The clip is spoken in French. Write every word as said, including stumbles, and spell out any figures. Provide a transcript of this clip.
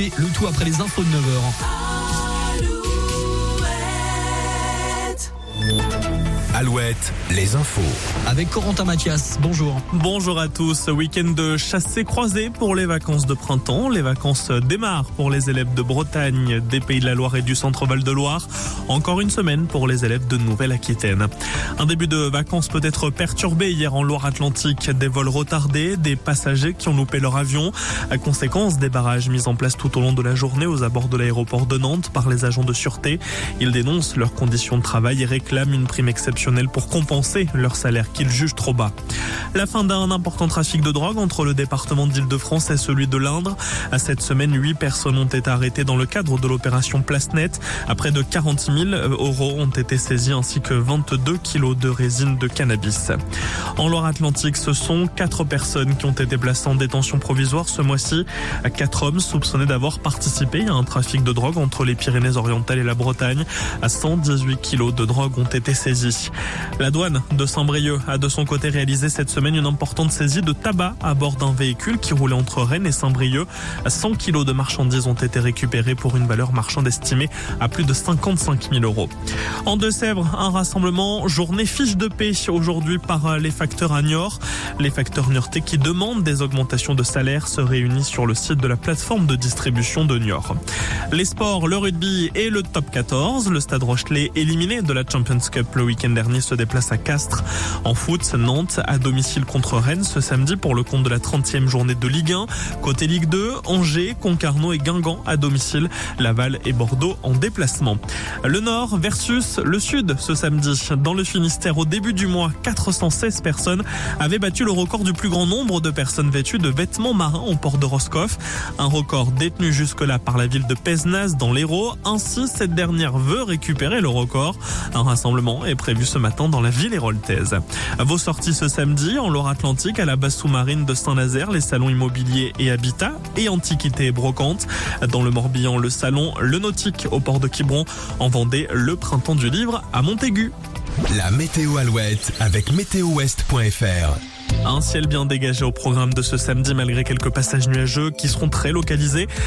T, le tout après les infos de neuf heures. Alouette, les infos. Avec Corentin Mathias, bonjour. Bonjour à tous. Week-end de chassé-croisé pour les vacances de printemps. Les vacances démarrent pour les élèves de Bretagne, des Pays de la Loire et du Centre-Val de Loire. Encore une semaine pour les élèves de Nouvelle-Aquitaine. Un début de vacances peut être perturbé hier en Loire-Atlantique. Des vols retardés, des passagers qui ont loupé leur avion. À conséquence des barrages mis en place tout au long de la journée aux abords de l'aéroport de Nantes par les agents de sûreté. Ils dénoncent leurs conditions de travail et réclament une prime exceptionnelle pour compenser leur salaire qu'ils jugent trop bas. La fin d'un important trafic de drogue entre le département d'Île-de-France et celui de l'Indre. À cette semaine, huit personnes ont été arrêtées dans le cadre de l'opération Place Nette. À près de quarante mille euros ont été saisis ainsi que vingt-deux kilos de résine de cannabis. En Loire-Atlantique, ce sont quatre personnes qui ont été placées en détention provisoire ce mois-ci. Quatre hommes soupçonnés d'avoir participé à un trafic de drogue entre les Pyrénées-Orientales et la Bretagne. À cent dix-huit kilos de drogue ont été saisis. La douane de Saint-Brieuc a de son côté réalisé cette semaine une importante saisie de tabac à bord d'un véhicule qui roulait entre Rennes et Saint-Brieuc. cent kilos de marchandises ont été récupérées pour une valeur marchande estimée à plus de cinquante-cinq mille euros. En Deux-Sèvres, un rassemblement journée fiche de paix aujourd'hui par les facteurs à Niort. Les facteurs niortais qui demandent des augmentations de salaire se réunissent sur le site de la plateforme de distribution de Niort. Les sports, le rugby et le top quatorze. Le Stade Rochelais éliminé de la Champions Cup le week-end dernier se déplace à Castres. En foot, Nantes à domicile contre Rennes ce samedi pour le compte de la trentième journée de Ligue un. Côté Ligue deux, Angers, Concarneau et Guingamp à domicile. Laval et Bordeaux en déplacement. Le Nord versus le Sud ce samedi. Dans le Finistère, au début du mois, quatre cent seize personnes avaient battu le record du plus grand nombre de personnes vêtues de vêtements marins au port de Roscoff. Un record détenu jusque-là par la ville de Pézenas dans l'Hérault. Ainsi, cette dernière veut récupérer le record. Un rassemblement est prévu ce matin dans la ville héroltaise. Vos sorties ce samedi en Loire-Atlantique à la base sous-marine de Saint-Nazaire, les salons immobiliers et habitat et antiquités et brocantes. Dans le Morbihan, le salon Le Nautique au port de Quiberon. En Vendée, le printemps du livre à Montaigu. La météo Alouette avec météo ouest point f r. Un ciel bien dégagé au programme de ce samedi malgré quelques passages nuageux qui seront très localisés.